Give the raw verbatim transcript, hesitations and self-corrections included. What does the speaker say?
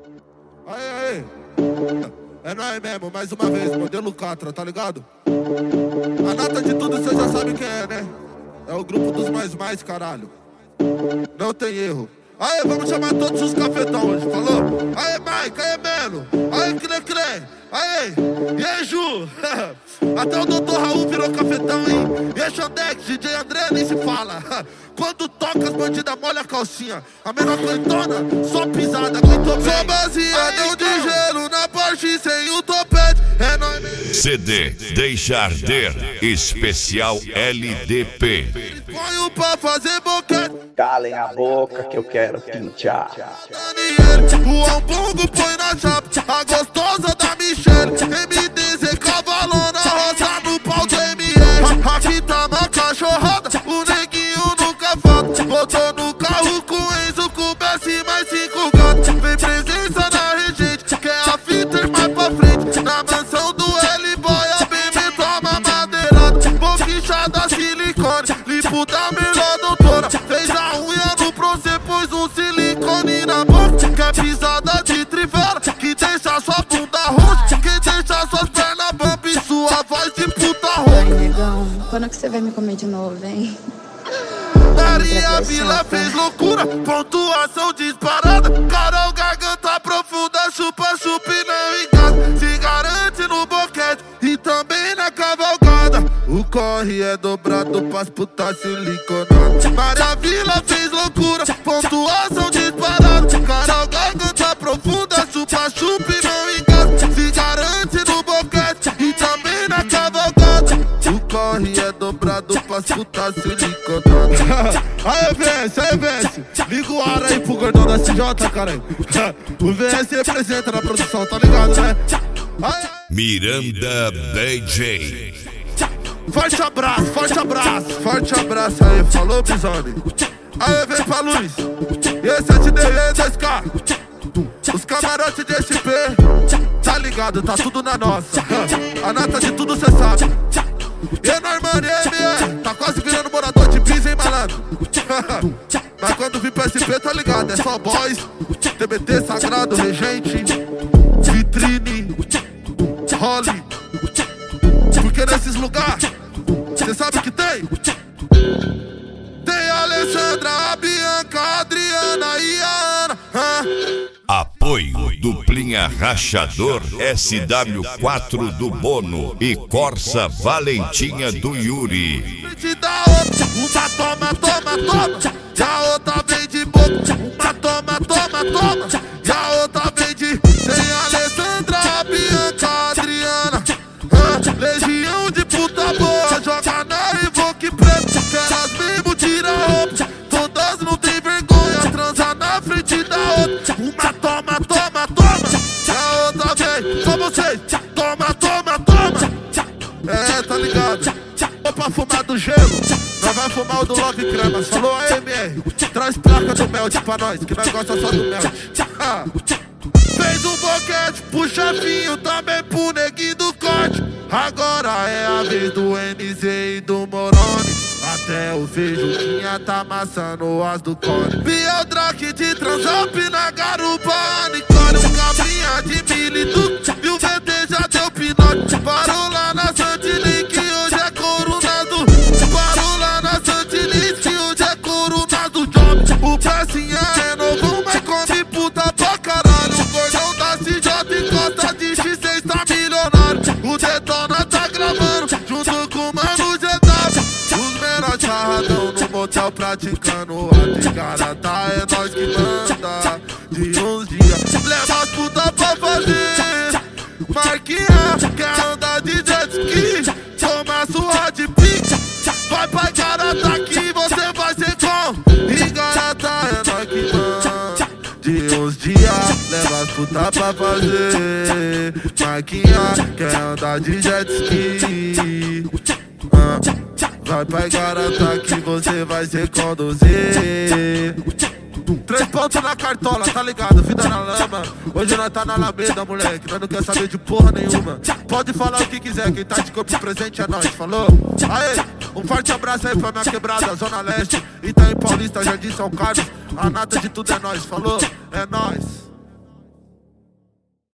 Aê, aê. É nóis mesmo, mais uma vez, modelo Catra, tá ligado? A nata de tudo cê já sabe quem é, né? É o grupo dos mais mais, caralho. Não tem erro. Aê, vamos chamar todos os cafetão hoje, falou? Aê, Mike, aê, Melo. Aê, Cre Cre. Aê, e aí, Ju? Até o doutor Raul virou cafetão, hein? E aí, Xandex, D J André, nem se fala. Quando toca, as bandidas molha a calcinha. A menor coitona, só pisada, aguentou bem. Só baseadão de gelo na Porsche sem o topete. É nóis mesmo. C D Deixa Arder, especial L D P. Põe pra fazer boquete. Calem a boca que eu quero pinchar. O Ambongo põe na chapa. A gostosa da Michelle. M D Z cavalona, rosa no pau do M S. Aqui tá uma cachorrada. O neguinho nunca falta. Botou no carro com Enzo, com Bessie mais cinco gatos. Vem presença na regente, quer a fita mais pra frente. Na mansão do L-Boy, a bebê toma madeirada. Boquichada silicone, limpo da melhor doutora. Fez a unha no procê, pôs um silicone na boca. Quer pisada de trivela, que deixa sua bunda roxa. Que deixa suas pernas bamba e sua voz de puta roxa. Ai, negão, quando que você vai me comer de novo, hein? Maria Vila fez loucura, pontuação disparada. Carol garganta profunda, chupa, chupa e não engana. Se garante no boquete e também na cavalgada. O corre é dobrado pras putas siliconadas. Maria Vila fez loucura, pontuação disparada. Carol garganta profunda, chupa, chupa e não engana. Se garante no boquete e também na cavalgada. O corre é dobrado pras putas siliconadas. Aê, V S, aê, V S. Liga o ar aí pro gordão da C J, caralho. O V S representa na produção, tá ligado, né? Aê, Miranda D J. forte abraço, forte abraço, forte abraço aí, falou, Bizone. Aê, vem pra luz. E esse é de D E dois K. Os camarotes de S P. Tá ligado, tá tudo na nossa. A nata de tudo cê sabe. E Normani M R, tá quase virando morador de bis, hein, malandro? Mas quando vim pra S P, tá ligado, é só boys, T B T, Sagrado, Regente, Vitrine, Holly. Porque nesses lugares, cê sabe o que tem? Tem a Alessandra, a Bianca, a Adriana e a Ana. Apoio Duplinha Rachador S W quatro do Bono e Corsa Valentinha do Yuri. Uma toma, toma, toma, e a outra vem de boca. Uma toma, toma, toma, e a outra vem de. Tem a Alessandra, a Bianca, a Adriana. Legião de puta boa, joga na Evoque Preto. Que elas mesmo tiram a roupa, todas não tem vergonha, transa na frente da outra. Uma toma, toma, toma, e a outra vem. Só vocês, toma, toma, toma. É, tá ligado? Vou pra fumar do gelo, nós vai fumar o do Love Cremas. Falou a M R, traz placa do Melt pra nós, que nós gosta só do Melt. Ah. Fez um boquete pro chefinho, também pro neguinho do corte. Agora é a vez do N Z e do Moroni. Até o Feijuquinha tá amassando as do Cone. Biel Drake de Transamp na garupa, Nicole, um cabrinha de milito. E o V T já deu pinote. Parou lá na Santilin, que hoje é coronado. Parou lá na Santilin, que hoje é coronado. Job, o Pressinha é novo, mas come puta pra caralho. O gordão da C J encosta de X seis, tá milionário. O Detona tá gravando, junto com o Mano G W. Os menores charradão no motel praticando a de garata. É nós que manda, de uns dias leva as putas pra fazer. Marquinha, quer andar de jet ski, toma sua de pique. Vai pra garata que você vai ser com. E garata é nós que manda, de uns dias leva as putas pra fazer. Marquinha, quer andar de jet ski. ah. Vai pra garata que você vai se conduzir. Três pontos na cartola, tá ligado? Vida na lama. Hoje nós tá na Alameda, moleque. Nós não quer saber de porra nenhuma. Pode falar o que quiser, quem tá de corpo presente é nós, falou? Aê, um forte abraço aí pra minha quebrada, Zona Leste, Itaim Paulista, Jardim São Carlos. A nata de tudo é nós, falou? É nós.